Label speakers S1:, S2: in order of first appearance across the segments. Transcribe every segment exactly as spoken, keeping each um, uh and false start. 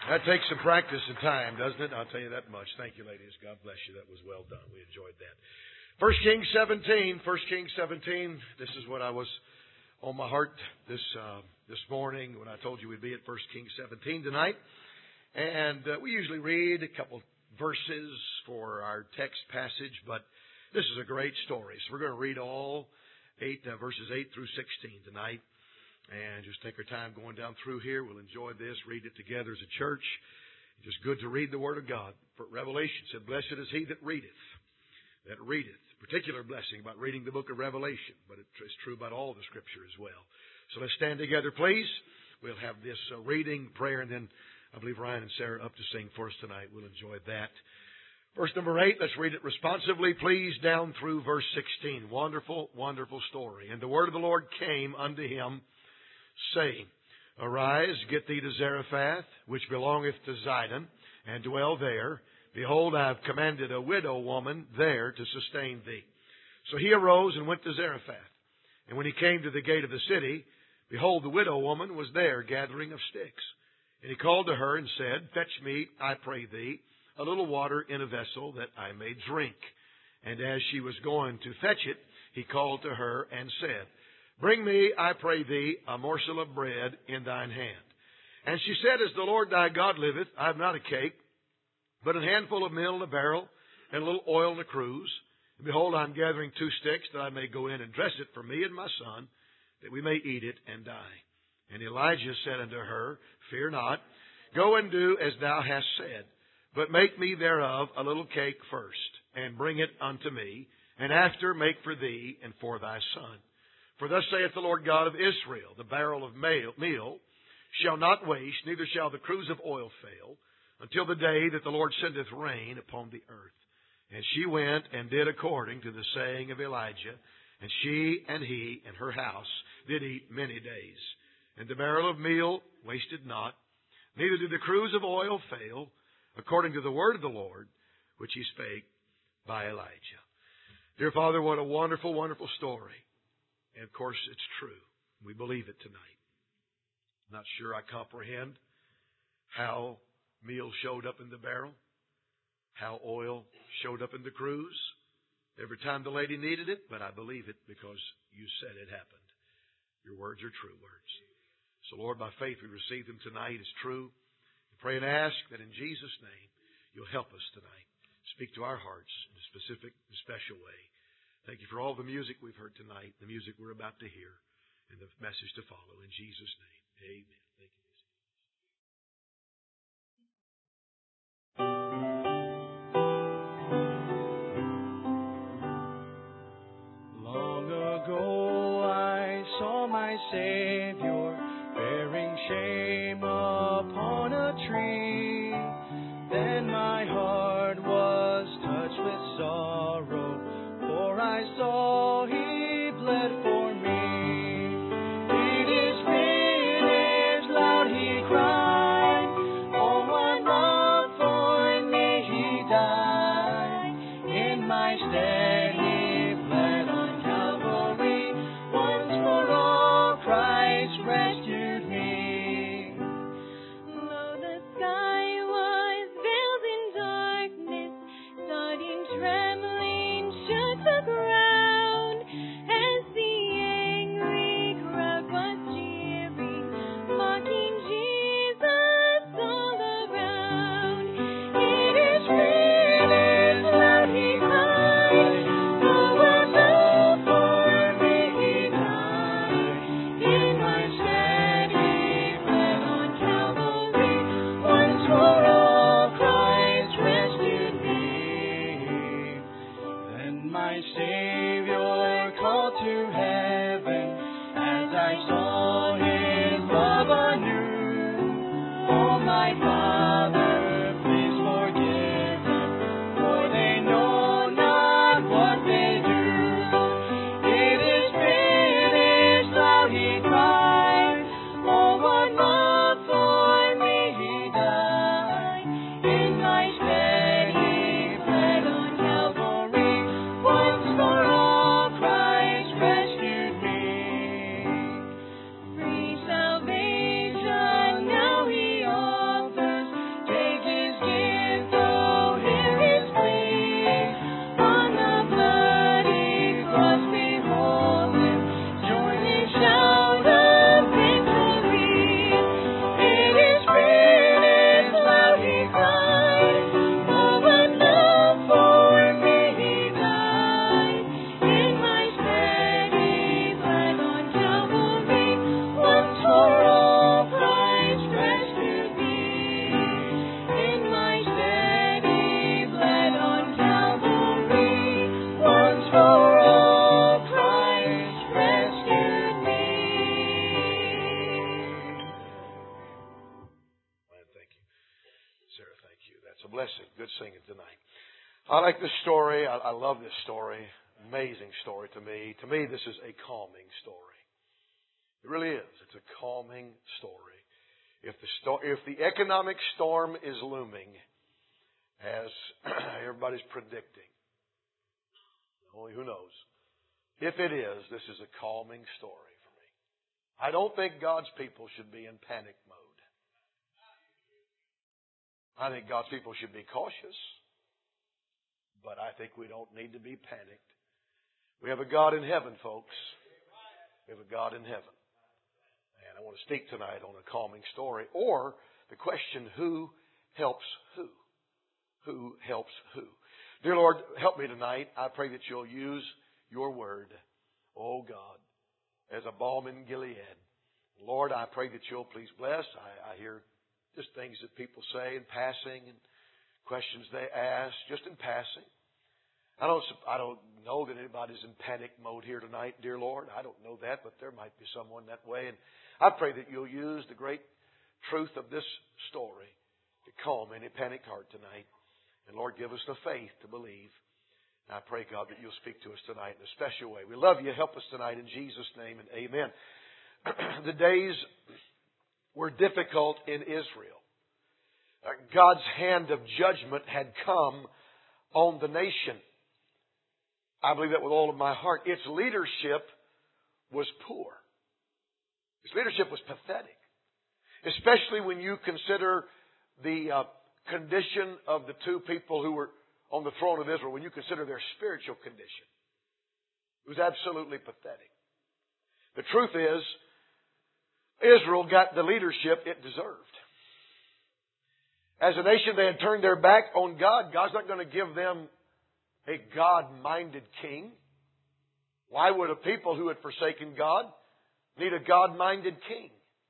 S1: That takes some practice and time, doesn't it? I'll tell you that much. Thank you, ladies. God bless you. That was well done. We enjoyed that. First Kings seventeen. First Kings seventeen. This is what I was on my heart this uh, this morning when I told you we'd be at First Kings seventeen tonight. And uh, we usually read a couple verses for our text passage, but this is a great story. So we're going to read all eight uh, verses eight through sixteen tonight. And just take our time going down through here. We'll enjoy this, read it together as a church. It's just good to read the Word of God. For Revelation said, "Blessed is he that readeth, that readeth." Particular blessing about reading the book of Revelation, but it's true about all the Scripture as well. So let's stand together, please. We'll have this uh, reading, prayer, and then I believe Ryan and Sarah up to sing for us tonight. We'll enjoy that. Verse number eight, let's read it responsively, please, down through verse sixteen. Wonderful, wonderful story. "And the word of the Lord came unto him, saying, Arise, get thee to Zarephath, which belongeth to Zidon, and dwell there. Behold, I have commanded a widow woman there to sustain thee. So he arose and went to Zarephath. And when he came to the gate of the city, behold, the widow woman was there gathering of sticks. And he called to her and said, Fetch me, I pray thee, a little water in a vessel that I may drink. And as she was going to fetch it, he called to her and said, Bring me, I pray thee, a morsel of bread in thine hand. And she said, As the Lord thy God liveth, I have not a cake, but a handful of meal in a barrel, and a little oil in a cruse. And behold, I am gathering two sticks, that I may go in and dress it for me and my son, that we may eat it and die. And Elijah said unto her, Fear not, go and do as thou hast said, but make me thereof a little cake first, and bring it unto me, and after make for thee and for thy son. For thus saith the Lord God of Israel, The barrel of meal shall not waste, neither shall the cruse of oil fail, until the day that the Lord sendeth rain upon the earth. And she went and did according to the saying of Elijah, and she and he and her house did eat many days. And the barrel of meal wasted not, neither did the cruse of oil fail, according to the word of the Lord, which he spake by Elijah." Dear Father, what a wonderful, wonderful story. And of course, it's true. We believe it tonight. Not sure I comprehend how meal showed up in the barrel, how oil showed up in the cruse every time the lady needed it, but I believe it because you said it happened. Your words are true words. So, Lord, by faith we receive them tonight as true. We pray and ask that in Jesus' name you'll help us tonight. Speak to our hearts in a specific and special way. Thank you for all the music we've heard tonight, the music we're about to hear, and the message to follow. In Jesus' name, amen. Thank you.
S2: Long ago I saw my Savior bearing shame upon a tree. Then my heart was touched with sorrow, for I saw He bled for me. It is written,
S1: So blessed. Good singing tonight. I like this story. I, I love this story. Amazing story to me. To me, this is a calming story. It really is. It's a calming story. If the sto- if the economic storm is looming, as everybody's predicting, only who knows. If it is, this is a calming story for me. I don't think God's people should be in panic mode. I think God's people should be cautious, but I think we don't need to be panicked. We have a God in heaven, folks. We have a God in heaven. And I want to speak tonight on a calming story, or the question, who helps who? Who helps who? Dear Lord, help me tonight. I pray that you'll use your word, oh God, as a balm in Gilead. Lord, I pray that you'll please bless. I, I hear just things that people say in passing and questions they ask just in passing. I don't, I don't know that anybody's in panic mode here tonight, dear Lord. I don't know that, but there might be someone that way. And I pray that you'll use the great truth of this story to calm any panicked heart tonight. And Lord, give us the faith to believe. And I pray, God, that you'll speak to us tonight in a special way. We love you. Help us tonight in Jesus' name and amen. The days were difficult in Israel. God's hand of judgment had come on the nation. I believe that with all of my heart. Its leadership was poor. Its leadership was pathetic. Especially when you consider the uh, condition of the two people who were on the throne of Israel, when you consider their spiritual condition. It was absolutely pathetic. The truth is, Israel got the leadership it deserved. As a nation, they had turned their back on God. God's not going to give them a God-minded king. Why would a people who had forsaken God need a God-minded king?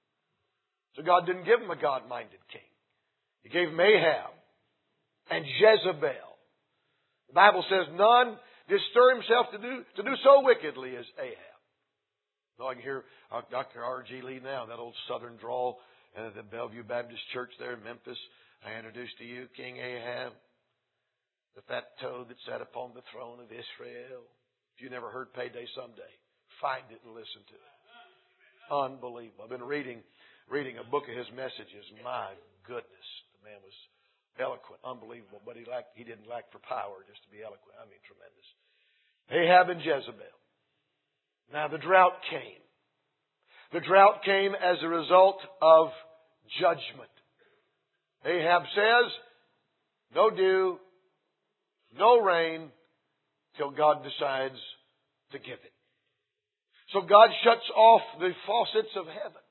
S1: So God didn't give them a God-minded king. He gave them Ahab and Jezebel. The Bible says none did stir himself to do, to do so wickedly as Ahab. So I can hear uh, Doctor R G Lee now, that old southern drawl at the Bellevue Baptist Church there in Memphis. I introduce to you King Ahab, the fat toad that sat upon the throne of Israel. If you never heard Payday Someday, find it and listen to it. Unbelievable. I've been reading reading a book of his messages. My goodness. The man was eloquent, unbelievable, but he lacked, he didn't lack for power just to be eloquent. I mean, tremendous. Ahab and Jezebel. Now the drought came. The drought came as a result of judgment. Ahab says, no dew, no rain, till God decides to give it. So God shuts off the faucets of heaven.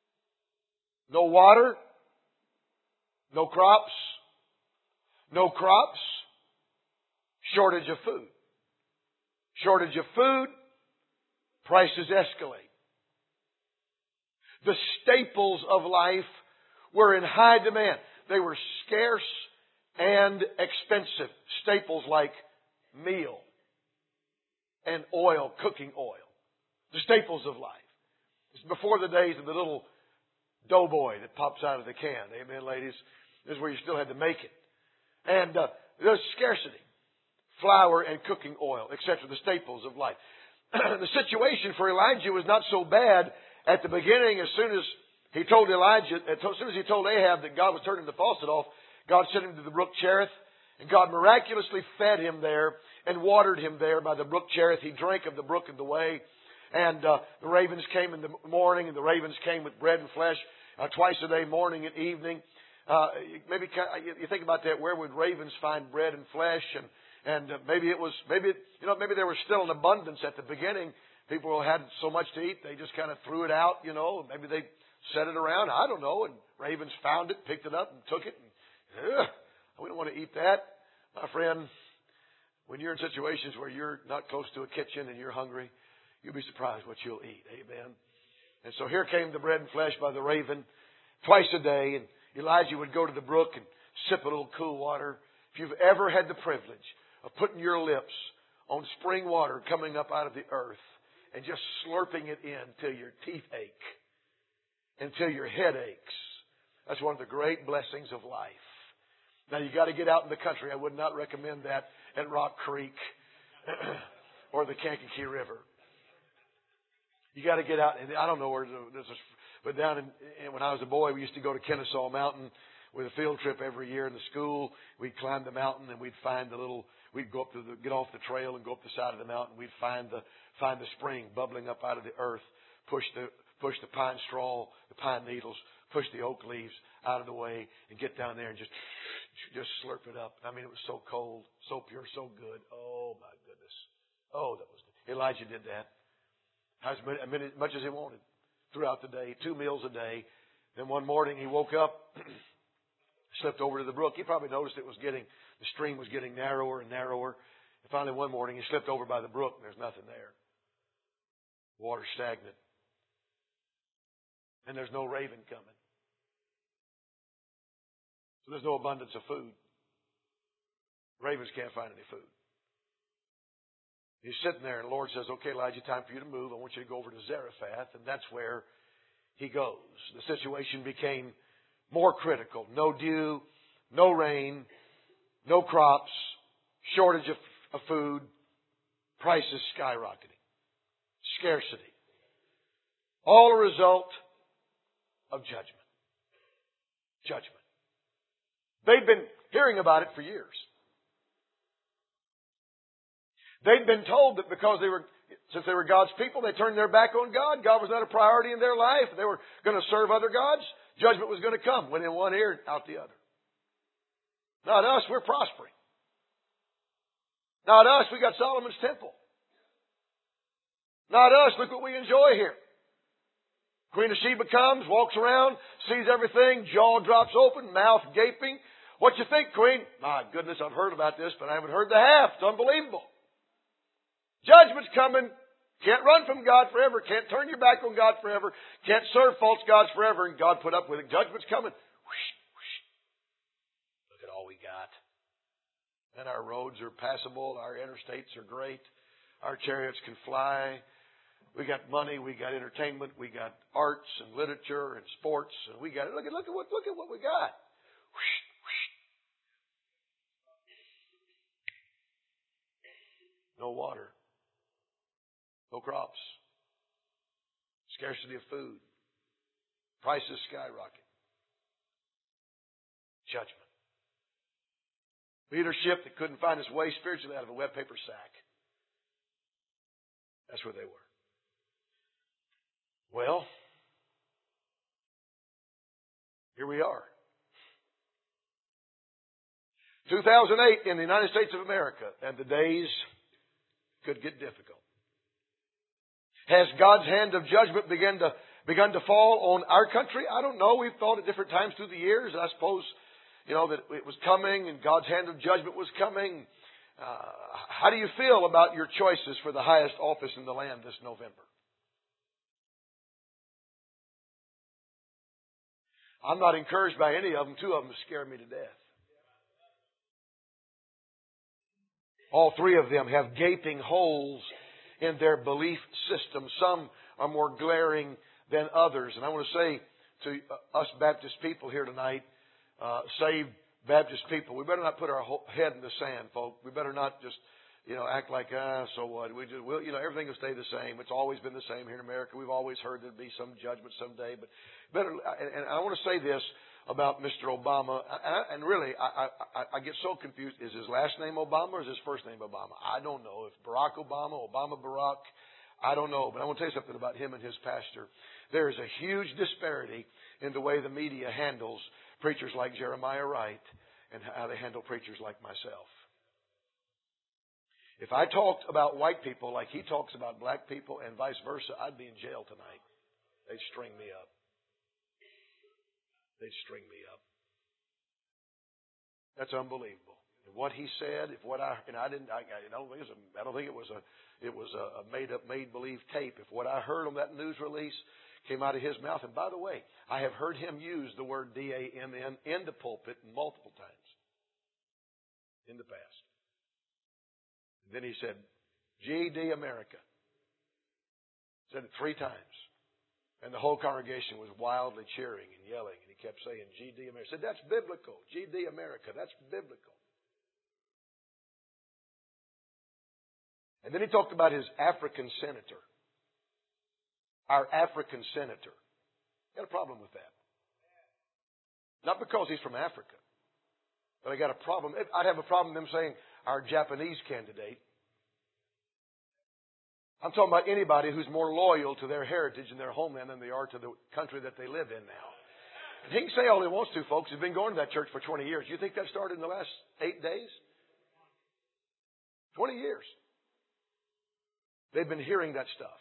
S1: No water, no crops, no crops, shortage of food. Shortage of food, prices escalate. The staples of life were in high demand. They were scarce and expensive. Staples like meal and oil, cooking oil. The staples of life. It's before the days of the little doughboy that pops out of the can. Amen, ladies? This is where you still had to make it. And uh, there's scarcity. Flour and cooking oil, et cetera. The staples of life. The situation for Elijah was not so bad at the beginning. As soon as he told Elijah, as soon as he told Ahab that God was turning the faucet off, God sent him to the brook Cherith. And God miraculously fed him there and watered him there by the brook Cherith. He drank of the brook of the way. And uh, the ravens came in the morning, and the ravens came with bread and flesh uh, twice a day, morning and evening. Uh, maybe you think about that. Where would ravens find bread and flesh? And and uh, maybe it was maybe you know maybe there was still an abundance at the beginning. People had so much to eat, they just kind of threw it out. You know, maybe they set it around. I don't know. And ravens found it, picked it up, and took it. And, ugh, we don't want to eat that, my friend. When you're in situations where you're not close to a kitchen and you're hungry, you'll be surprised what you'll eat. Amen. And so here came the bread and flesh by the raven twice a day. And Elijah would go to the brook and sip a little cool water. If you've ever had the privilege of putting your lips on spring water coming up out of the earth and just slurping it in till your teeth ache, until your head aches, that's one of the great blessings of life. Now you got to get out in the country. I would not recommend that at Rock Creek or the Kankakee River. You got to get out, and I don't know where this is, but down in, when I was a boy, we used to go to Kennesaw Mountain with a field trip every year in the school. We'd climb the mountain and we'd find the little, we'd go up to the, get off the trail and go up the side of the mountain. We'd find the, find the spring bubbling up out of the earth, push the, push the pine straw, the pine needles, push the oak leaves out of the way and get down there and just, just slurp it up. I mean, it was so cold, so pure, so good. Oh my goodness. Oh, that was good. Elijah did that. As much as he wanted throughout the day, two meals a day. Then one morning he woke up, slipped over to the brook. He probably noticed it was getting, the stream was getting narrower and narrower. And finally one morning he slipped over by the brook and there's nothing there. Water stagnant. And there's no raven coming. So there's no abundance of food. Ravens can't find any food. He's sitting there, and the Lord says, okay, Elijah, time for you to move. I want you to go over to Zarephath. And that's where he goes. The situation became more critical. No dew, no rain, no crops, shortage of, of food, prices skyrocketing, scarcity. All a result of judgment. Judgment. They'd been hearing about it for years. They'd been told that because they were, since they were God's people, they turned their back on God. God was not a priority in their life. They were going to serve other gods. Judgment was going to come. Went in one ear, out the other. Not us, we're prospering. Not us, we got Solomon's temple. Not us, look what we enjoy here. Queen of Sheba comes, walks around, sees everything, jaw drops open, mouth gaping. What you think, Queen? My goodness, I've heard about this, but I haven't heard the half. It's unbelievable. Judgment's coming. Can't run from God forever. Can't turn your back on God forever. Can't serve false gods forever. And God put up with it. Judgment's coming. Whoosh, whoosh. Look at all we got. And our roads are passable. Our interstates are great. Our chariots can fly. We got money. We got entertainment. We got arts and literature and sports. And we got it. Look at, look at what, look at what we got. Whoosh, whoosh. No water. No crops. Scarcity of food. Prices skyrocket. Judgment. Leadership that couldn't find its way spiritually out of a wet paper sack. That's where they were. Well, here we are. two thousand eight in the United States of America, and the days could get difficult. Has God's hand of judgment begun to, begun to fall on our country? I don't know. We've thought at different times through the years. I suppose, you know, that it was coming and God's hand of judgment was coming. Uh, how do you feel about your choices for the highest office in the land this November? I'm not encouraged by any of them. Two of them scare me to death. All three of them have gaping holes in their belief system. Some are more glaring than others. And I want to say to us Baptist people here tonight, uh, saved Baptist people, we better not put our head in the sand, folks. We better not just, you know, act like, ah, so what? We just, we'll, you know, everything will stay the same. It's always been the same here in America. We've always heard there'd be some judgment someday. But better, and I want to say this about Mister Obama, and really, I, I, I get so confused. Is his last name Obama or is his first name Obama? I don't know. If Barack Obama, Obama Barack, I don't know. But I want to tell you something about him and his pastor. There is a huge disparity in the way the media handles preachers like Jeremiah Wright and how they handle preachers like myself. If I talked about white people like he talks about black people and vice versa, I'd be in jail tonight. They'd string me up. They'd string me up. That's unbelievable. And what he said, if what I and I didn't, I, I don't think it was a, I don't think it was a, it was a made up, made believe tape. If what I heard on that news release came out of his mouth, and by the way, I have heard him use the word D A M N in the pulpit multiple times in the past. And then he said, G D America. Said it three times. And the whole congregation was wildly cheering and yelling. And he kept saying, G D America. I said, that's biblical. G D America. That's biblical. And then he talked about his African senator. Our African senator. Got a problem with that. Not because he's from Africa. But I got a problem. I'd have a problem with them saying, our Japanese candidate. I'm talking about anybody who's more loyal to their heritage and their homeland than they are to the country that they live in now. And he can say all he wants to, folks. He's been going to that church for twenty years. You think that started in the last eight days? twenty years. They've been hearing that stuff.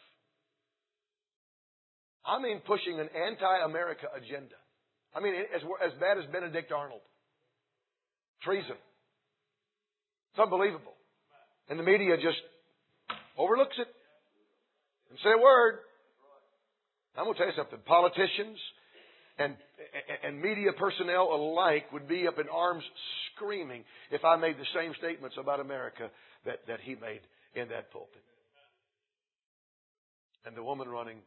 S1: I mean, pushing an anti-America agenda. I mean, as, as bad as Benedict Arnold. Treason. It's unbelievable. And the media just overlooks it. And say a word. I'm going to tell you something. Politicians and, and media personnel alike would be up in arms screaming if I made the same statements about America that, that he made in that pulpit. And the woman running,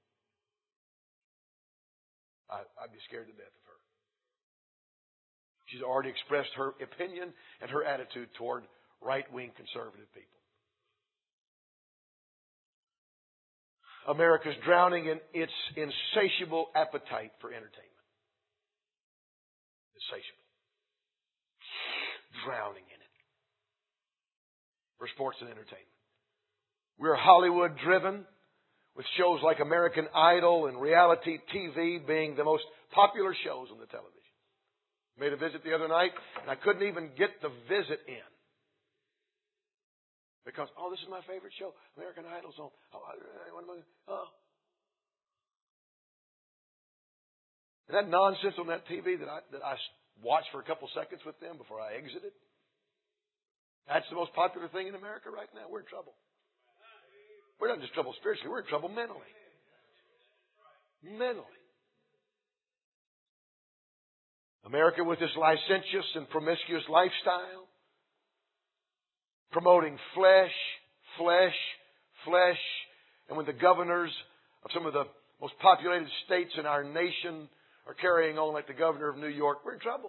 S1: I, I'd be scared to death of her. She's already expressed her opinion and her attitude toward right-wing conservative people. America's drowning in its insatiable appetite for entertainment. Insatiable. Drowning in it. For sports and entertainment. We're Hollywood driven, with shows like American Idol and reality T V being the most popular shows on the television. Made a visit the other night, and I couldn't even get the visit in. Because, oh, this is my favorite show. American Idol's on. Oh, oh. And that nonsense on that T V that I, that I watched for a couple seconds with them before I exited. That's the most popular thing in America right now. We're in trouble. We're not just trouble spiritually. We're in trouble mentally. Mentally. America with this licentious and promiscuous lifestyle. Promoting flesh, flesh, flesh. And when the governors of some of the most populated states in our nation are carrying on like the governor of New York, we're in trouble.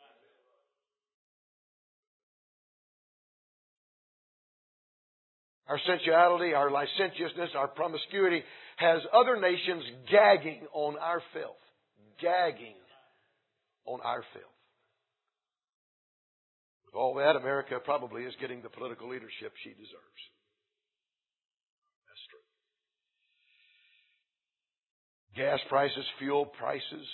S1: Our sensuality, our licentiousness, our promiscuity has other nations gagging on our filth. Gagging on our filth. With all that, America probably is getting the political leadership she deserves. That's true. Gas prices, fuel prices.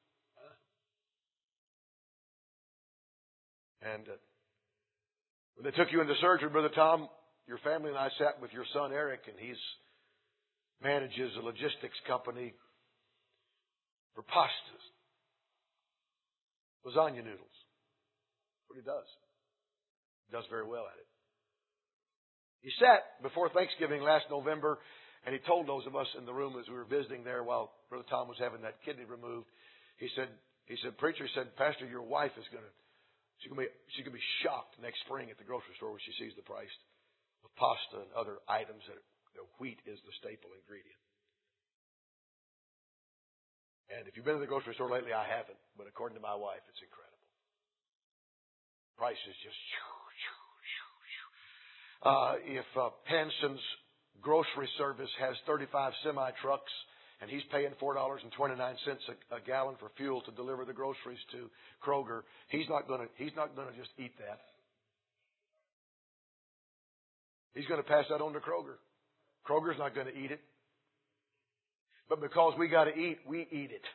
S1: And uh, when they took you into surgery, Brother Tom, your family and I sat with your son Eric, and he manages a logistics company for pastas, lasagna noodles. That's what he does. He does very well at it. He sat before Thanksgiving last November, and he told those of us in the room as we were visiting there while Brother Tom was having that kidney removed. He said, "He said, preacher, he said, Pastor, your wife is going to, she's going to be, she's going to be shocked next spring at the grocery store when she sees the price of pasta and other items that you know, wheat is the staple ingredient." And if you've been to the grocery store lately, I haven't, but according to my wife, it's incredible. Prices just. Uh, if uh, Hanson's grocery service has thirty-five semi trucks and he's paying four dollars and twenty-nine cents a, a gallon for fuel to deliver the groceries to Kroger, he's not going to he's not going to just eat that. He's going to pass that on to Kroger. Kroger's not going to eat it. But because we got to eat, we eat it.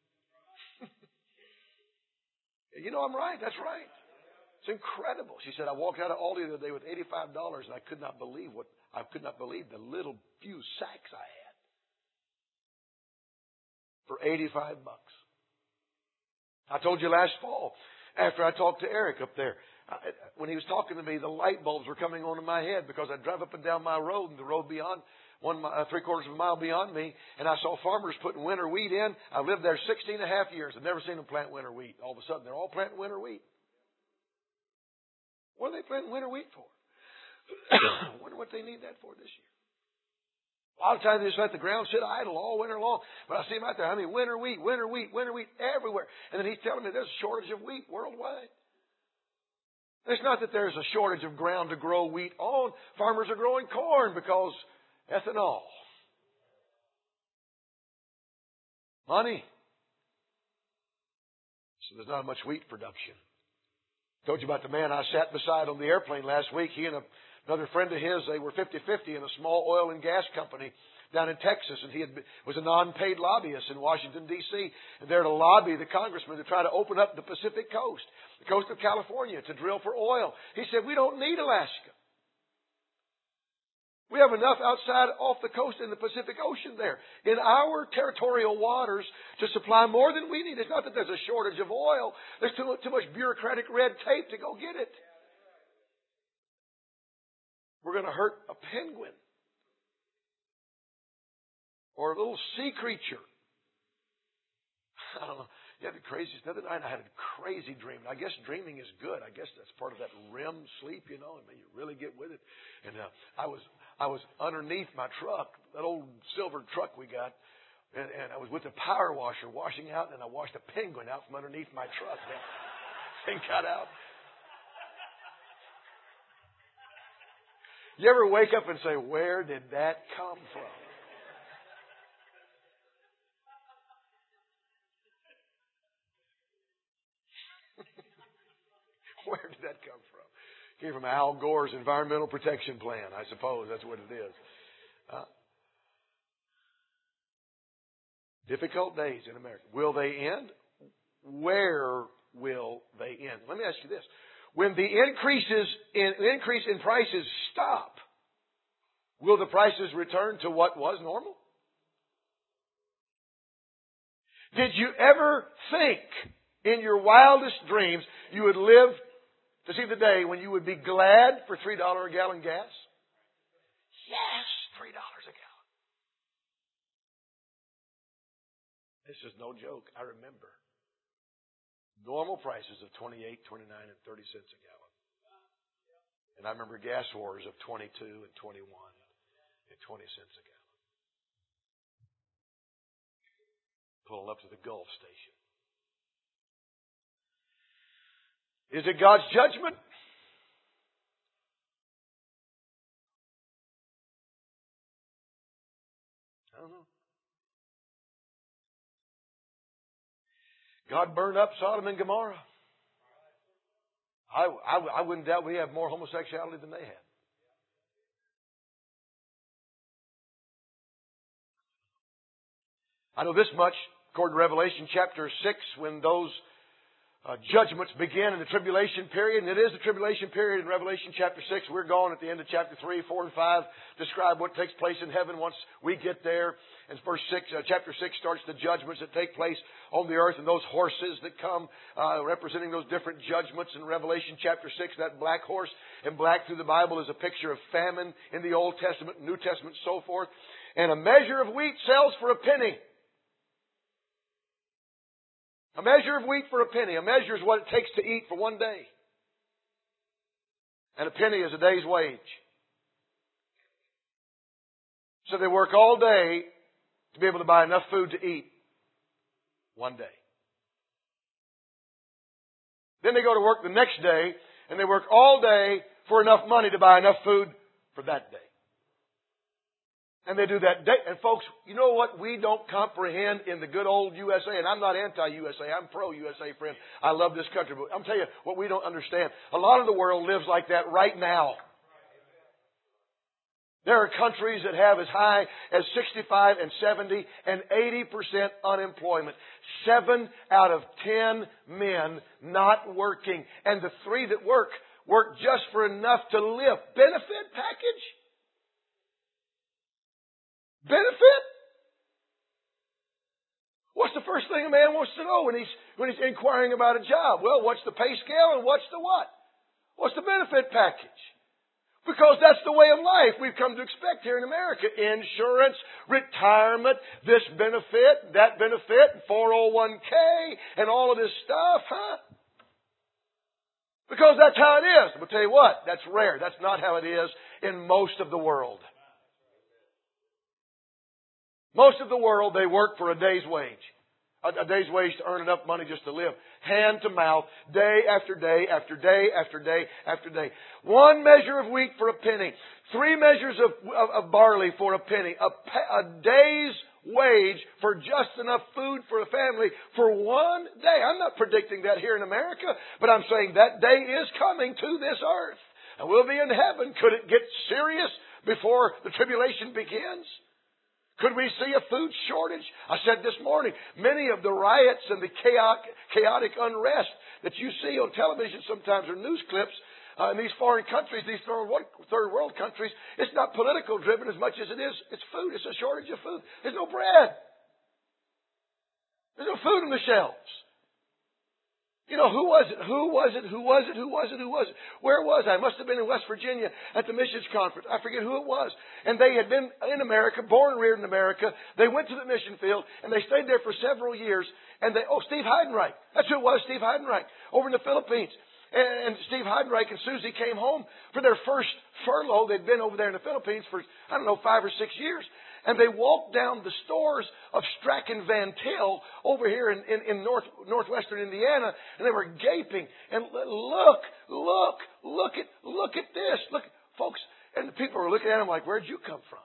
S1: You know I'm right. That's right. It's incredible. She said, I walked out of Aldi the other day with eighty-five dollars and I could not believe what I could not believe the little few sacks I had. For eighty-five bucks. I told you last fall, after I talked to Eric up there, I, when he was talking to me, the light bulbs were coming on in my head because I drive up and down my road, and the road beyond, one uh, three quarters of a mile beyond me, and I saw farmers putting winter wheat in. I lived there sixteen and a half years. I've never seen them plant winter wheat. All of a sudden, they're all planting winter wheat. What are they planting winter wheat for? I wonder what they need that for this year. A lot of times they just let the ground sit idle all winter long. But I see them out there. I mean, winter wheat, winter wheat, winter wheat everywhere. And then he's telling me there's a shortage of wheat worldwide. It's not that there's a shortage of ground to grow wheat on. Farmers are growing corn because ethanol. Money. So there's not much wheat production. I told you about the man I sat beside on the airplane last week. He and a, another friend of his, they were fifty-fifty in a small oil and gas company down in Texas. And he had, was a non-paid lobbyist in Washington, D C And they're to lobby the congressman to try to open up the Pacific coast, the coast of California, to drill for oil. He said, we don't need Alaska. We have enough outside off the coast in the Pacific Ocean there, in our territorial waters, to supply more than we need. It's not that there's a shortage of oil. There's too, too much bureaucratic red tape to go get it. We're going to hurt a penguin or a little sea creature. I don't know. Yeah, the craziest. The other night I had a crazy dream. I guess dreaming is good. I guess that's part of that R E M sleep, you know. I mean, you really get with it. And uh, I was I was underneath my truck, that old silver truck we got, and, and I was with the power washer washing out, and I washed a penguin out from underneath my truck. That thing got out. You ever wake up and say, where did that come from? Where did that come from? Came from Al Gore's Environmental Protection Plan, I suppose. That's what it is. Uh, difficult days in America. Will they end? Where will they end? Let me ask you this. When the increases in increase in prices stop, will the prices return to what was normal? Did you ever think in your wildest dreams you would live to see the day when you would be glad for three dollars a gallon gas? Yes, three dollars a gallon. This is no joke. I remember normal prices of twenty-eight, twenty-nine, and thirty cents a gallon. And I remember gas wars of twenty-two and twenty-one and twenty cents a gallon. Pulling up to the Gulf station. Is it God's judgment? I don't know. God burned up Sodom and Gomorrah. I, I, I wouldn't doubt we have more homosexuality than they had. I know this much, according to Revelation chapter six, when those Uh, judgments begin in the tribulation period, and it is the tribulation period in Revelation chapter six. We're going at the end of chapter three, four, and five, describe what takes place in heaven once we get there. And verse six, uh, chapter six starts the judgments that take place on the earth, and those horses that come uh, representing those different judgments. In Revelation chapter six, that black horse, and black through the Bible is a picture of famine in the Old Testament, New Testament, so forth. And a measure of wheat sells for a penny. A measure of wheat for a penny. A measure is what it takes to eat for one day. And a penny is a day's wage. So they work all day to be able to buy enough food to eat one day. Then they go to work the next day, and they work all day for enough money to buy enough food for that day. And they do that day. And folks, you know what we don't comprehend in the good old U S A? And I'm not anti-U S A. I'm pro-U S A, friend. I love this country. But I'm telling you what we don't understand. A lot of the world lives like that right now. There are countries that have as high as sixty-five and seventy and eighty percent unemployment. Seven out of ten men not working. And the three that work, work just for enough to live. Benefit package? Benefit? What's the first thing a man wants to know when he's when he's inquiring about a job? Well, what's the pay scale and what's the what? What's the benefit package? Because that's the way of life we've come to expect here in America. Insurance, retirement, this benefit, that benefit, four oh one k, and all of this stuff, huh? Because that's how it is. But I'll tell you what, that's rare. That's not how it is in most of the world. Most of the world, they work for a day's wage. A, a day's wage to earn enough money just to live. Hand to mouth, day after day, after day, after day, after day. One measure of wheat for a penny. Three measures of, of, of barley for a penny. A, a day's wage for just enough food for a family for one day. I'm not predicting that here in America, but I'm saying that day is coming to this earth. And we'll be in heaven. Could it get serious before the tribulation begins? Could we see a food shortage? I said this morning, many of the riots and the chaotic, chaotic unrest that you see on television sometimes or news clips uh, in these foreign countries, these third world, third world countries, it's not political driven as much as it is, it's food. It's a shortage of food. There's no bread. There's no food on the shelves. You know, who was it? Who was it? Who was it? Who was it? Who was it? Where was I? I must have been in West Virginia at the missions conference. I forget who it was. And they had been in America, born and reared in America. They went to the mission field and they stayed there for several years. And they, oh, Steve Heidenreich. That's who it was, Steve Heidenreich, over in the Philippines. And, and Steve Heidenreich and Susie came home for their first furlough. They'd been over there in the Philippines for, I don't know, five or six years. And they walked down the stores of Strachan Van Til over here in, in, in north, northwestern Indiana, and they were gaping. And look, look, look at, look at this. Look, folks, and the people were looking at them like, where'd you come from?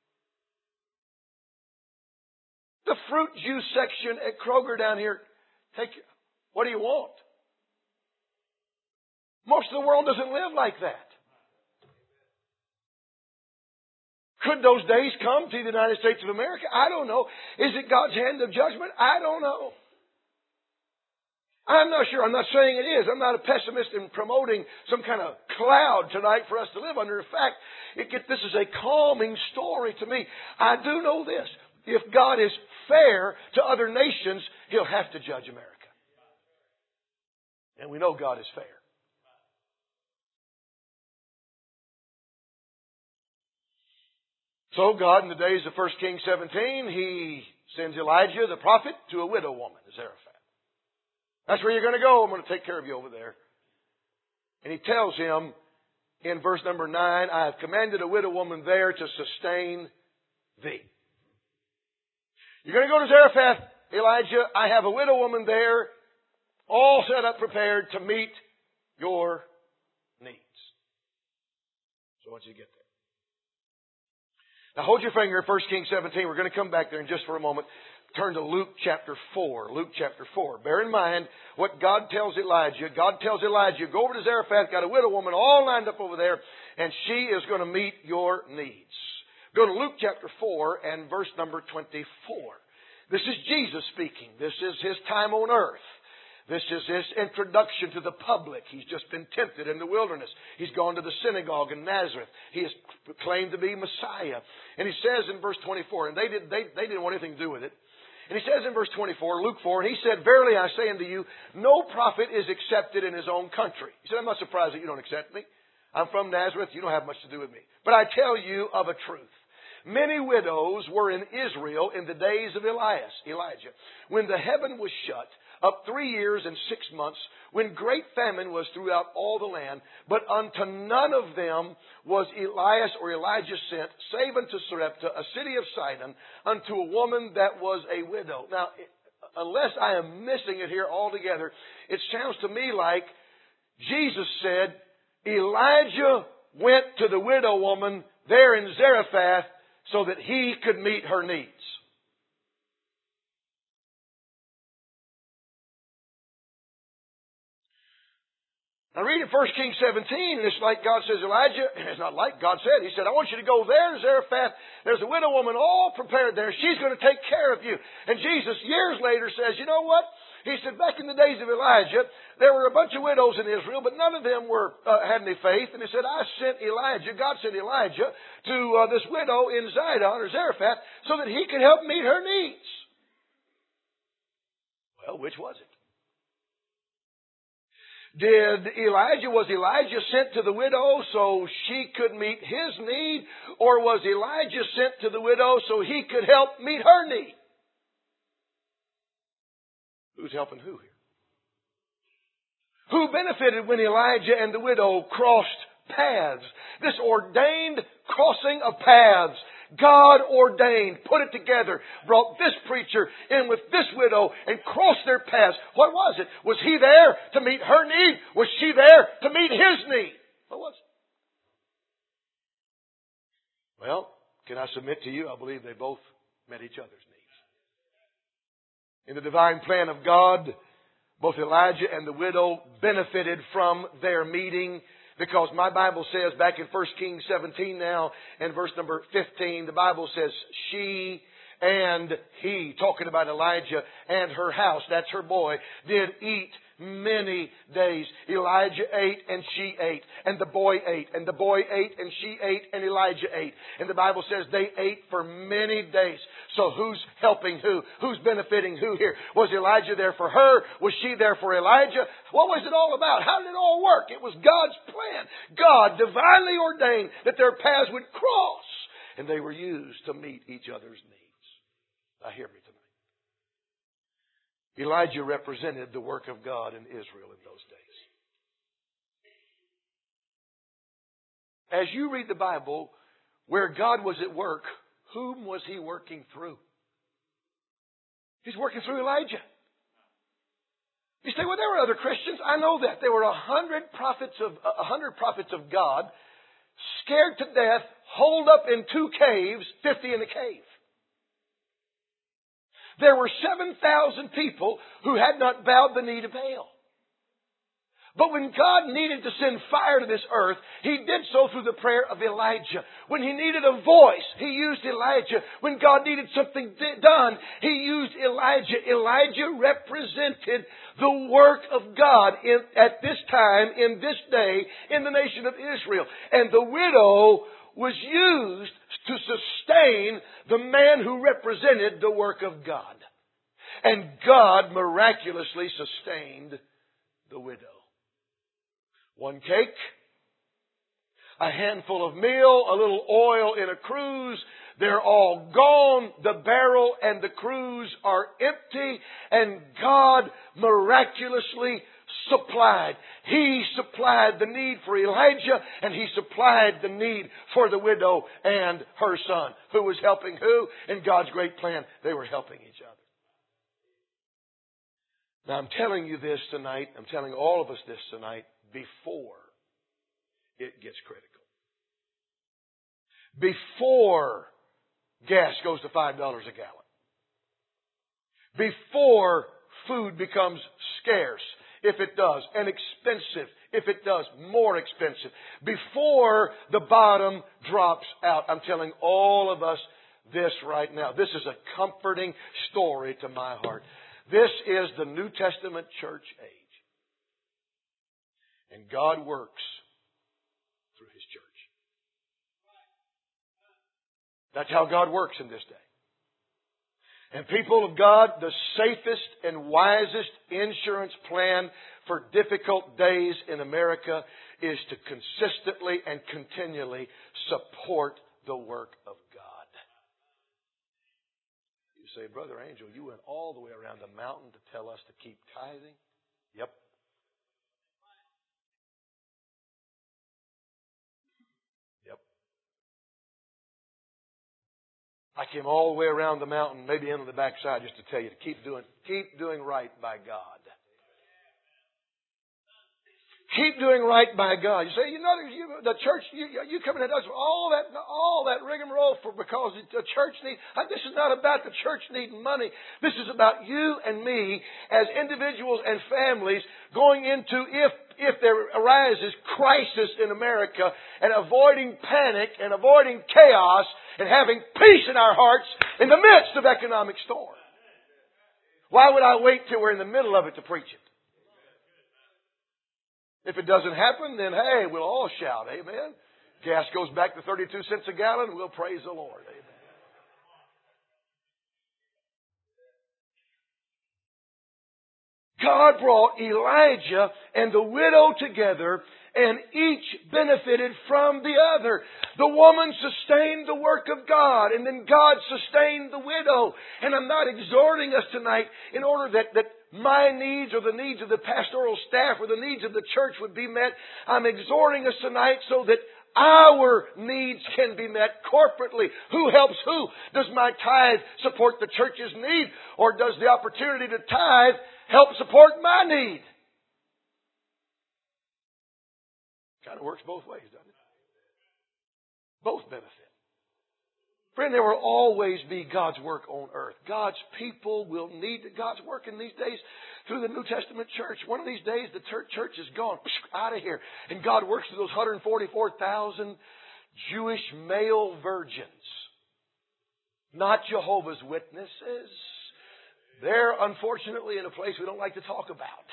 S1: The fruit juice section at Kroger down here, take, what do you want? Most of the world doesn't live like that. Could those days come to the United States of America? I don't know. Is it God's hand of judgment? I don't know. I'm not sure. I'm not saying it is. I'm not a pessimist in promoting some kind of cloud tonight for us to live under. In fact, it get, this is a calming story to me. I do know this. If God is fair to other nations, He'll have to judge America. And we know God is fair. So God, in the days of First Kings seventeen, He sends Elijah, the prophet, to a widow woman, Zarephath. That's where you're going to go. I'm going to take care of you over there. And He tells him in verse number nine, I have commanded a widow woman there to sustain thee. You're going to go to Zarephath, Elijah. I have a widow woman there, all set up, prepared to meet your needs. So once you get there. Now hold your finger at First Kings seventeen. We're going to come back there in just for a moment. Turn to Luke chapter four. Luke chapter four. Bear in mind what God tells Elijah. God tells Elijah, go over to Zarephath, got a widow woman all lined up over there, and she is going to meet your needs. Go to Luke chapter four and verse number twenty-four. This is Jesus speaking. This is His time on earth. This is His introduction to the public. He's just been tempted in the wilderness. He's gone to the synagogue in Nazareth. He has claimed to be Messiah. And He says in verse twenty-four, and they, did, they, they didn't want anything to do with it. And He says in verse twenty-four, Luke four, and He said, verily I say unto you, no prophet is accepted in his own country. He said, I'm not surprised that you don't accept me. I'm from Nazareth. You don't have much to do with me. But I tell you of a truth. Many widows were in Israel in the days of Elias, Elijah, when the heaven was shut up three years and six months, when great famine was throughout all the land. But unto none of them was Elias or Elijah sent, save unto Sarepta, a city of Sidon, unto a woman that was a widow. Now, unless I am missing it here altogether, it sounds to me like Jesus said, Elijah went to the widow woman there in Zarephath so that he could meet her needs. Now read in First Kings seventeen, and it's like God says, Elijah, it's not like God said, He said, I want you to go there to Zarephath. There's a widow woman all prepared there. She's going to take care of you. And Jesus, years later, says, you know what? He said, back in the days of Elijah, there were a bunch of widows in Israel, but none of them were uh, had any faith. And He said, I sent Elijah, God sent Elijah to uh, this widow in Zidon or Zarephath so that he could help meet her needs. Well, which was it? Did Elijah, was Elijah sent to the widow so she could meet his need? Or was Elijah sent to the widow so he could help meet her need? Who's helping who here? Who benefited when Elijah and the widow crossed paths? This ordained crossing of paths. God ordained, put it together, brought this preacher in with this widow and crossed their paths. What was it? Was he there to meet her need? Was she there to meet his need? What was it? Well, can I submit to you? I believe they both met each other's needs. In the divine plan of God, both Elijah and the widow benefited from their meeting, because my Bible says back in First Kings seventeen now, and verse number fifteen, the Bible says, she and he, talking about Elijah and her house, that's her boy, did eat many days. Elijah ate and she ate, and the boy ate, and the boy ate and she ate, and Elijah ate. And the Bible says they ate for many days. So who's helping who? Who's benefiting who here? Was Elijah there for her? Was she there for Elijah? What was it all about? How did it all work? It was God's plan. God divinely ordained that their paths would cross, and they were used to meet each other's needs. Now hear me tonight. Elijah represented the work of God in Israel in those days. As you read the Bible, where God was at work, whom was He working through? He's working through Elijah. You say, well, there were other Christians. I know that. There were a hundred prophets of a hundred prophets of God, scared to death, holed up in two caves, fifty in a cave. There were seven thousand people who had not bowed the knee to Baal. But when God needed to send fire to this earth, He did so through the prayer of Elijah. When He needed a voice, He used Elijah. When God needed something done, He used Elijah. Elijah represented the work of God in, at this time, in this day, in the nation of Israel. And the widow was used to sustain the man who represented the work of God. And God miraculously sustained the widow. One cake, a handful of meal, a little oil in a cruse. They're all gone. The barrel and the cruse are empty. And God miraculously supplied. He supplied the need for Elijah, and He supplied the need for the widow and her son. Who was helping who? In God's great plan, they were helping each other. Now, I'm telling you this tonight, I'm telling all of us this tonight, before it gets critical. Before gas goes to five dollars a gallon. Before food becomes scarce, if it does, and expensive, if it does, more expensive. Before the bottom drops out. I'm telling all of us this right now. This is a comforting story to my heart. This is the New Testament church age. And God works through His church. That's how God works in this day. And people of God, the safest and wisest insurance plan for difficult days in America is to consistently and continually support the work of God. You say, Brother Angel, you went all the way around the mountain to tell us to keep tithing? Yep. I came all the way around the mountain, maybe into the backside, just to tell you to keep doing, keep doing right by God. Keep doing right by God. You say, you know, you, the church, you, you come in and does all that, all that rigmarole for because the church needs. This is not about the church needing money. This is about you and me as individuals and families going into if. If there arises crisis in America, and avoiding panic and avoiding chaos and having peace in our hearts in the midst of economic storm. Why would I wait till we're in the middle of it to preach it? If it doesn't happen, then hey, we'll all shout, amen. Gas goes back to thirty-two cents a gallon, we'll praise the Lord, amen. God brought Elijah and the widow together, and each benefited from the other. The woman sustained the work of God, and then God sustained the widow. And I'm not exhorting us tonight in order that, that my needs or the needs of the pastoral staff or the needs of the church would be met. I'm exhorting us tonight so that our needs can be met corporately. Who helps who? Does my tithe support the church's need? Or does the opportunity to tithe help support my need? Kind of works both ways, doesn't it? Both benefit. Friend, there will always be God's work on earth. God's people will need God's work in these days through the New Testament church. One of these days, the church is gone, out of here. And God works through those one hundred forty-four thousand Jewish male virgins. Not Jehovah's Witnesses. They're unfortunately in a place we don't like to talk about.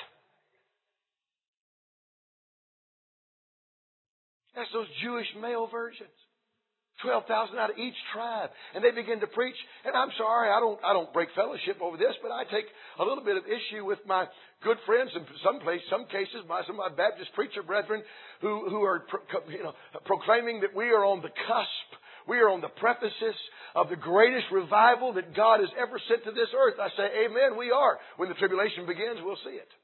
S1: That's those Jewish male virgins. twelve thousand out of each tribe. And they begin to preach. And I'm sorry, I don't, I don't break fellowship over this, but I take a little bit of issue with my good friends in some place, some cases, my, some of my Baptist preacher brethren who, who are, you know, proclaiming that we are on the cusp. We are on the precipice of the greatest revival that God has ever sent to this earth. I say, amen, we are. When the tribulation begins, we'll see it.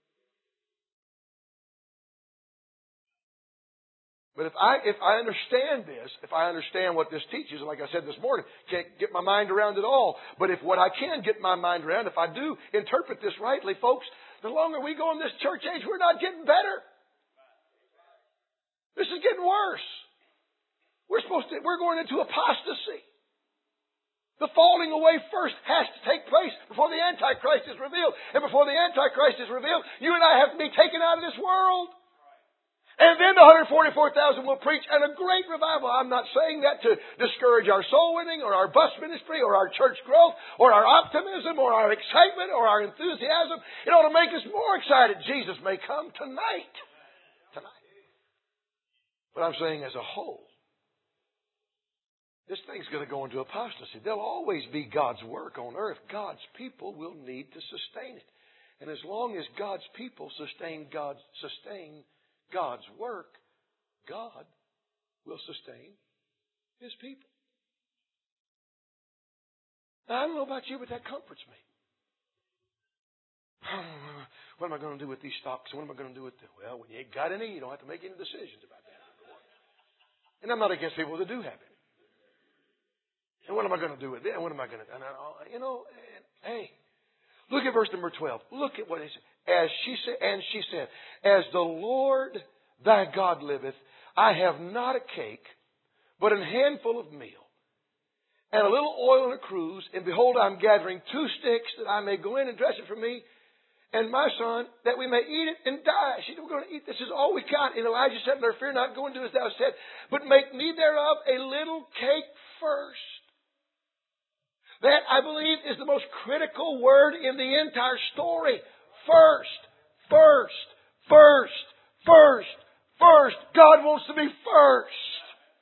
S1: But if I, if I understand this, if I understand what this teaches, and like I said this morning, can't get my mind around it all. But if what I can get my mind around, if I do interpret this rightly, folks, the longer we go in this church age, we're not getting better. This is getting worse. We're supposed to, we're going into apostasy. The falling away first has to take place before the Antichrist is revealed. And before the Antichrist is revealed, you and I have to be taken out of this world. And then the one hundred forty-four thousand will preach and a great revival. I'm not saying that to discourage our soul winning or our bus ministry or our church growth or our optimism or our excitement or our enthusiasm. It ought to make us more excited. Jesus may come tonight. Tonight. But I'm saying as a whole, this thing's going to go into apostasy. There'll always be God's work on earth. God's people will need to sustain it. And as long as God's people sustain God's sustain God's work, God will sustain His people. Now, I don't know about you, but that comforts me. What am I going to do with these stocks? What am I going to do with them? Well, when you ain't got any, you don't have to make any decisions about that. And I'm not against people that do have it. And what am I going to do with it? And what am I going to do? And I, you know, and, hey, look at verse number twelve. Look at what he said. As she said, and she said, as the Lord thy God liveth, I have not a cake, but an handful of meal, and a little oil in a cruse, and behold, I'm gathering two sticks that I may go in and dress it for me and my son, that we may eat it and die. She said, we're going to eat this. This is all we got. And Elijah said, "There fear not, go and do as thou said, but make me thereof a little cake first." That, I believe, is the most critical word in the entire story. First, first, first, first, first. God wants to be first.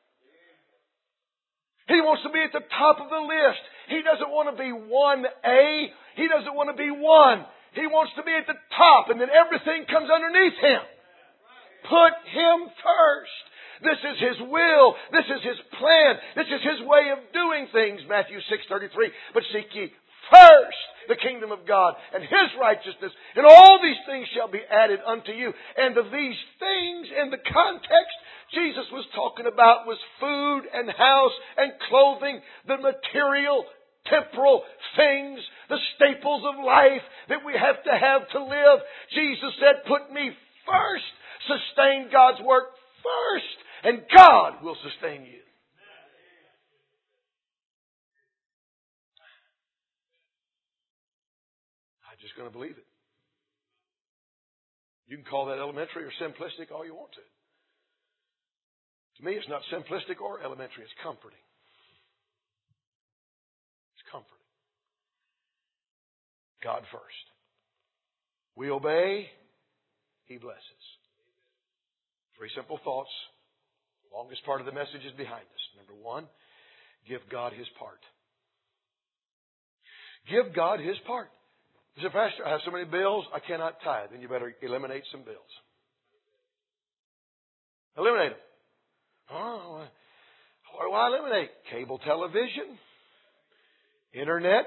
S1: He wants to be at the top of the list. He doesn't want to be one A. He doesn't want to be one. He wants to be at the top, and then everything comes underneath Him. Put Him first. This is His will. This is His plan. This is His way of doing things. Matthew six thirty-three. But seek ye first the kingdom of God and His righteousness, and all these things shall be added unto you. And of these things, in the context Jesus was talking about, was food and house and clothing, the material, temporal things, the staples of life that we have to have to live. Jesus said, put me first. Sustain God's work first, and God will sustain you. I'm just going to believe it. You can call that elementary or simplistic all you want to. To me, it's not simplistic or elementary. It's comforting. It's comforting. God first. We obey, He blesses. Three simple thoughts. The longest part of the message is behind us. Number one, give God His part. Give God His part. You say, Pastor, I have so many bills, I cannot tithe. Then you better eliminate some bills. Eliminate them. Oh, what do I eliminate? Cable television, internet,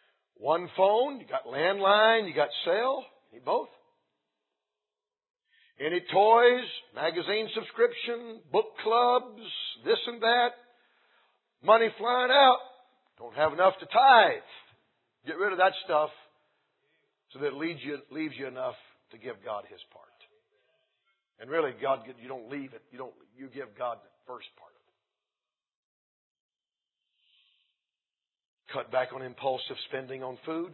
S1: one phone, you got landline, you got cell, you need both. Any toys, magazine subscription, book clubs, this and that. Money flying out. Don't have enough to tithe. Get rid of that stuff so that it leaves you, leaves you enough to give God His part. And really, God, you don't leave it. You don't. You give God the first part of it. Cut back on impulsive spending on food.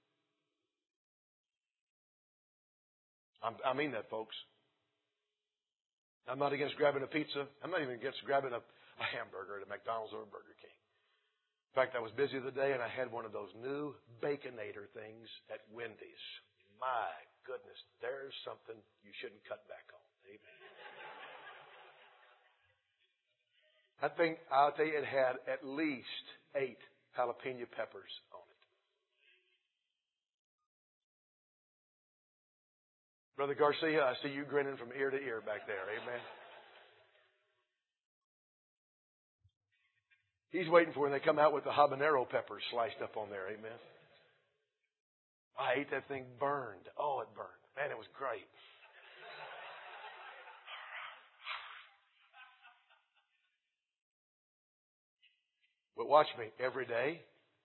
S1: I'm, I mean that, folks. I'm not against grabbing a pizza. I'm not even against grabbing a, a hamburger at a McDonald's or a Burger King. In fact, I was busy the day and I had one of those new Baconator things at Wendy's. My goodness, there's something you shouldn't cut back on. Amen. That thing, I'll tell you, it had at least eight jalapeno peppers on it. Brother Garcia, I see you grinning from ear to ear back there. Amen. He's waiting for when they come out with the habanero peppers sliced up on there. Amen. I ate that thing burned. Oh, it burned. Man, it was great. But watch me. Every day.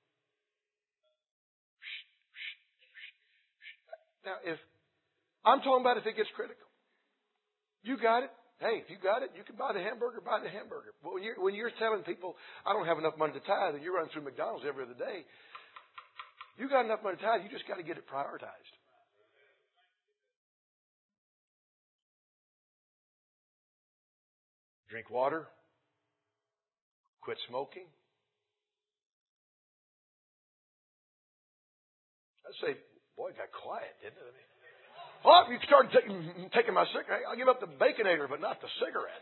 S1: Now, if I'm talking about if it gets critical. You got it. Hey, if you got it, you can buy the hamburger, buy the hamburger. But when you're, when you're telling people, I don't have enough money to tithe, and you're running through McDonald's every other day, you got enough money to tithe, you just got to get it prioritized. Drink water. Quit smoking. I'd say, boy, it got quiet, didn't it? I mean, oh, you started taking, taking my cigarette. I'll give up the Baconator, but not the cigarette.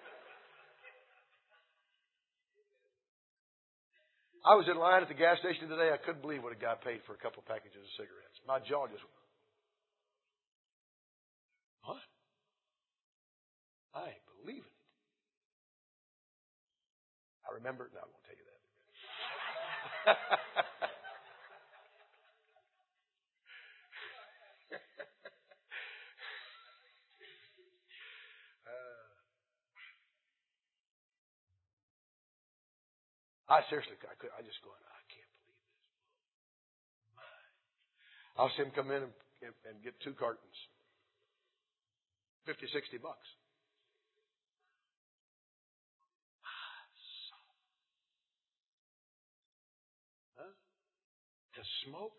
S1: I was in line at the gas station today. I couldn't believe what a guy paid for a couple packages of cigarettes. My jaw just went, what? I ain't believing it. I remember, no, I won't tell you that. I seriously, I could, I just go, I can't believe this. I'll see him come in and, and get two cartons. fifty, sixty bucks. Huh? To smoke?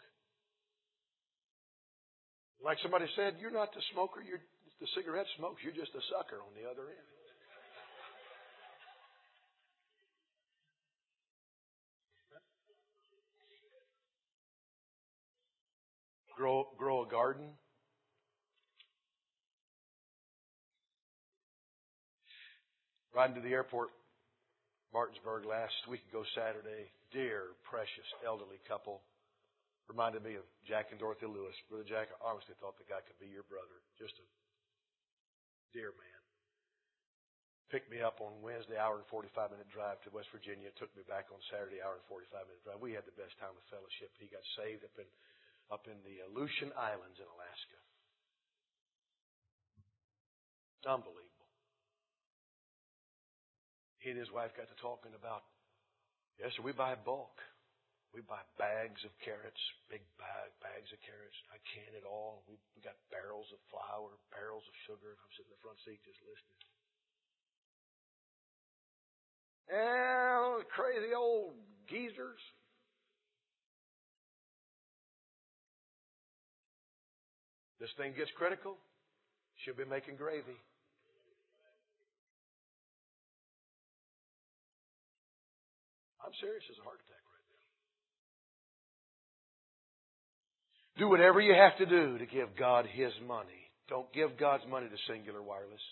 S1: Like somebody said, you're not the smoker, you're the cigarette smokes. You're just a sucker on the other end. Grow, grow a garden. Riding to the airport, Martinsburg, last week ago Saturday. Dear, precious, elderly couple. Reminded me of Jack and Dorothy Lewis. Brother Jack, I honestly thought the guy could be your brother. Just a dear man. Picked me up on Wednesday, hour and forty-five minute drive to West Virginia. Took me back on Saturday, hour and forty-five minute drive. We had the best time of fellowship. He got saved up in up in the Aleutian Islands in Alaska. Unbelievable. He and his wife got to talking about, yes, sir, we buy bulk. We buy bags of carrots, big bag, bags of carrots. I can it all. We, we got barrels of flour, barrels of sugar, and I'm sitting in the front seat just listening. And crazy old geezers. This thing gets critical, she'll be making gravy. I'm serious as a heart attack right now. Do whatever you have to do to give God His money. Don't give God's money to Singular Wireless.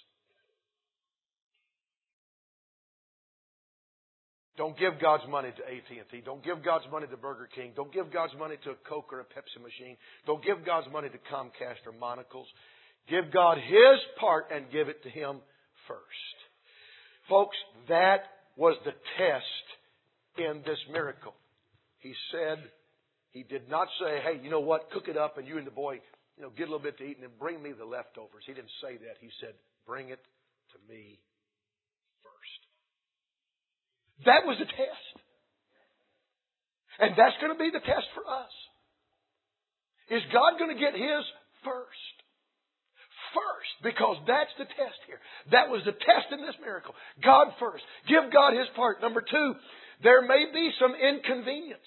S1: Don't give God's money to A T and T. Don't give God's money to Burger King. Don't give God's money to a Coke or a Pepsi machine. Don't give God's money to Comcast or Monocles. Give God His part and give it to Him first. Folks, that was the test in this miracle. He said, He did not say, hey, you know what, cook it up and you and the boy you know, get a little bit to eat and then bring me the leftovers. He didn't say that. He said, bring it to me first. That was the test. And that's going to be the test for us. Is God going to get His first? First. Because that's the test here. That was the test in this miracle. God first. Give God His part. Number two, there may be some inconvenience.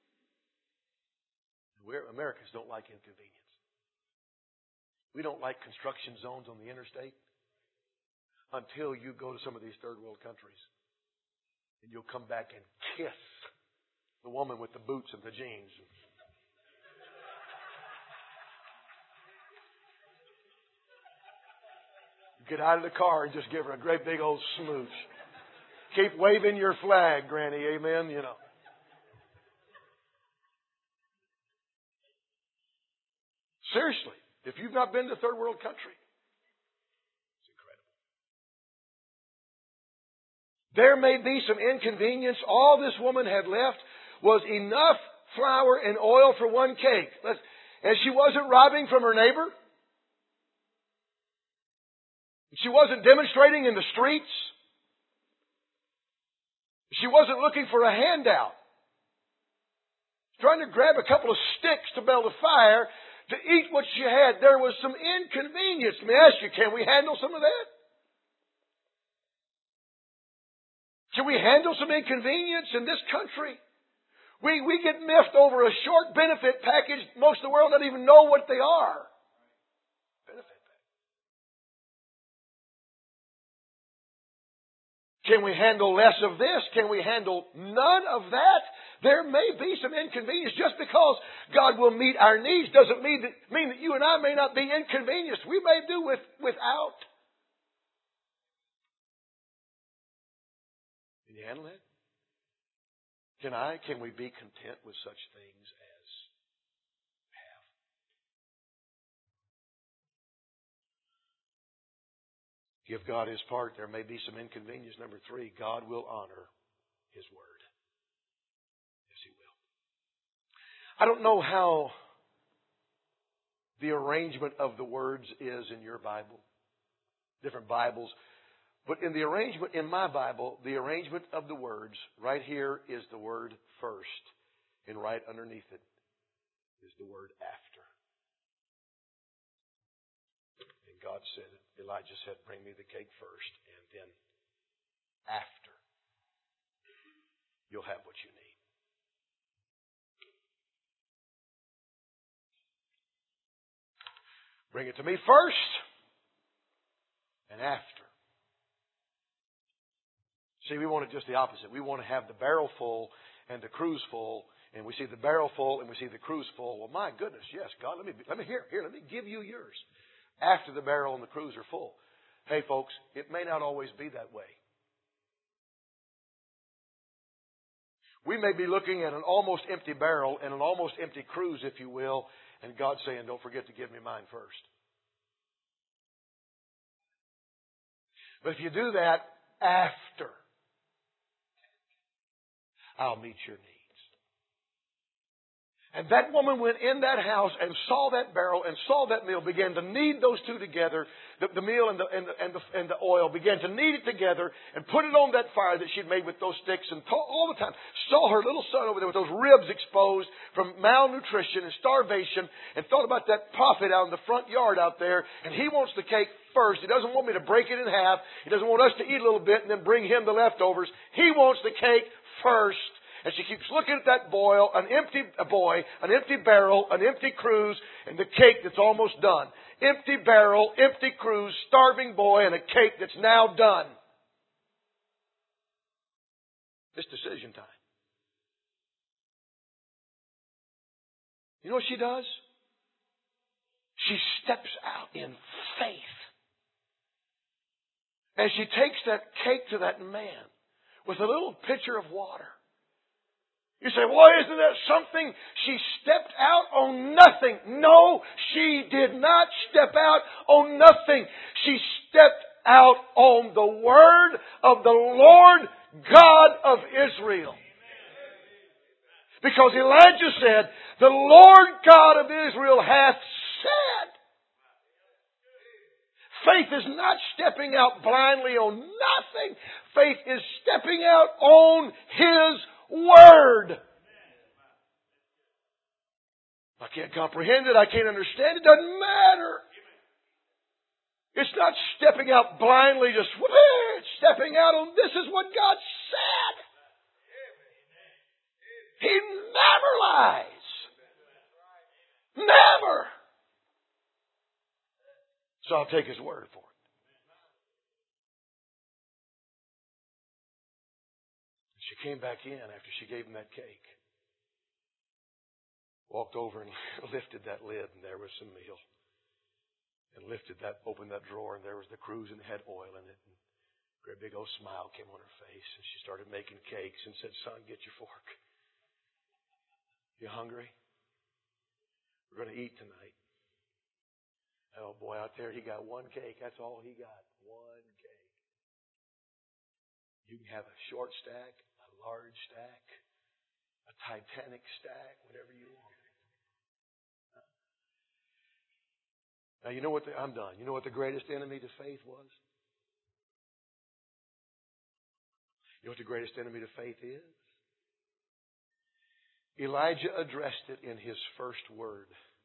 S1: We Americans don't like inconvenience. We don't like construction zones on the interstate until you go to some of these third world countries. And you'll come back and kiss the woman with the boots and the jeans. Get out of the car and just give her a great big old smooch. Keep waving your flag, Granny. Amen. You know. Seriously, if you've not been to a third world country, it's incredible. There may be some inconvenience. All this woman had left was enough flour and oil for one cake. And she wasn't robbing from her neighbor. She wasn't demonstrating in the streets. She wasn't looking for a handout. Trying to grab a couple of sticks to build a fire to eat what she had. There was some inconvenience. Let me ask you, can we handle some of that? Can we handle some inconvenience in this country? We, we get miffed over a short benefit package. Most of the world doesn't even know what they are. Benefit package. Can we handle less of this? Can we handle none of that? There may be some inconvenience. Just because God will meet our needs doesn't mean that, mean that you and I may not be inconvenienced. We may do with, without. Can you handle that? Can I? Can we be content with such things as we have? Give God His part. There may be some inconvenience. Number three, God will honor His word. I don't know how the arrangement of the words is in your Bible, different Bibles, but in the arrangement in my Bible, the arrangement of the words, right here is the word first, and right underneath it is the word after. And God said, Elijah said, bring me the cake first, and then after, you'll have what you need. Bring it to me first and after. See, we want it just the opposite. We want to have the barrel full and the cruse full, and we see the barrel full and we see the cruse full. Well, my goodness, yes, God, let me let me here, here, let me give you yours after the barrel and the cruse are full. Hey, folks, it may not always be that way. We may be looking at an almost empty barrel and an almost empty cruse, if you will, and God's saying, don't forget to give me mine first. But if you do that after, I'll meet your needs. And that woman went in that house and saw that barrel and saw that meal, began to knead those two together, the, the meal and the, and, the, and, the, and the oil, began to knead it together and put it on that fire that she'd made with those sticks, and to, all the time saw her little son over there with those ribs exposed from malnutrition and starvation, and thought about that prophet out in the front yard out there, and he wants the cake first. He doesn't want me to break it in half. He doesn't want us to eat a little bit and then bring him the leftovers. He wants the cake first. And she keeps looking at that boil, an empty boy, an empty barrel, an empty cruse, and the cake that's almost done. Empty barrel, empty cruse, starving boy, and a cake that's now done. It's decision time. You know what she does? She steps out in faith. And she takes that cake to that man with a little pitcher of water. You say, well, isn't that something? She stepped out on nothing. No, she did not step out on nothing. She stepped out on the word of the Lord God of Israel. Because Elijah said, the Lord God of Israel hath said. Faith is not stepping out blindly on nothing. Faith is stepping out on His Word. I can't comprehend it. I can't understand it. It doesn't matter. It's not stepping out blindly, just it's stepping out on this is what God said. He never lies. Never. So I'll take His word for it. She came back in after she gave him that cake. Walked over and lifted that lid, and there was some meal. And lifted that, opened that drawer, and there was the cruise, and it had oil in it. And a great big old smile came on her face, and she started making cakes and said, "Son, get your fork. You hungry? We're going to eat tonight." Oh boy, out there he got one cake. That's all he got. One cake. You can have a short stack, a large stack, a Titanic stack, whatever you want. Now, you know what the, I'm done. You know what the greatest enemy to faith was? You know what the greatest enemy to faith is? Elijah addressed it in his first word.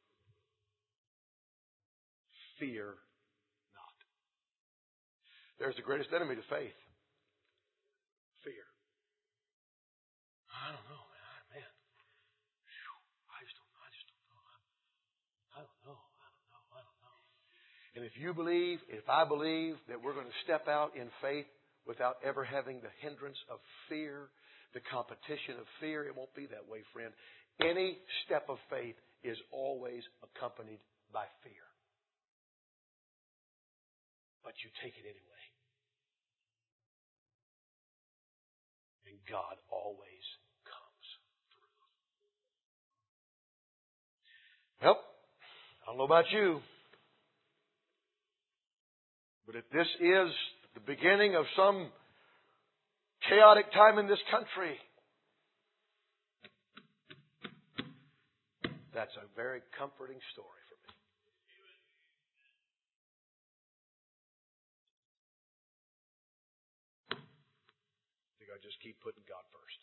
S1: Fear not. There's the greatest enemy to faith. Fear. I don't know, man. man. I just don't, I just don't know. I don't know. And if you believe, if I believe that we're going to step out in faith without ever having the hindrance of fear, the competition of fear, it won't be that way, friend. Any step of faith is always accompanied by fear. But you take it anyway. And God always comes through. Well, I don't know about you. But if this is the beginning of some chaotic time in this country, that's a very comforting story for me. I think I just keep putting God first.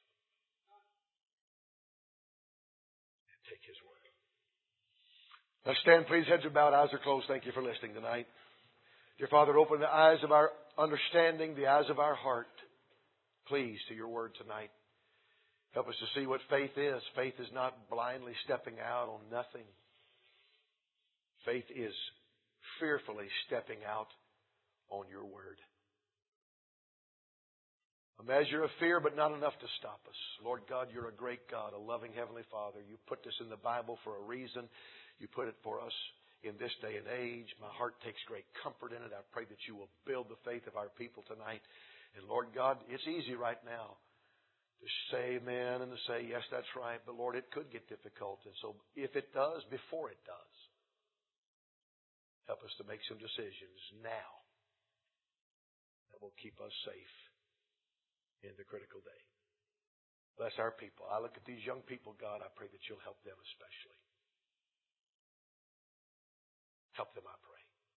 S1: And take His word. Let's stand, please. Heads are bowed, eyes are closed. Thank you for listening tonight. Dear Father, open the eyes of our understanding, the eyes of our heart, please, to your word tonight. Help us to see what faith is. Faith is not blindly stepping out on nothing. Faith is fearfully stepping out on your word. A measure of fear, but not enough to stop us. Lord God, you're a great God, a loving Heavenly Father. You put this in the Bible for a reason. You put it for us in this day and age. My heart takes great comfort in it. I pray that you will build the faith of our people tonight. And Lord God, it's easy right now to say amen and to say, yes, that's right. But Lord, it could get difficult. And so if it does, before it does, help us to make some decisions now that will keep us safe in the critical day. Bless our people. I look at these young people, God, I pray that you'll help them especially. Help them, I pray.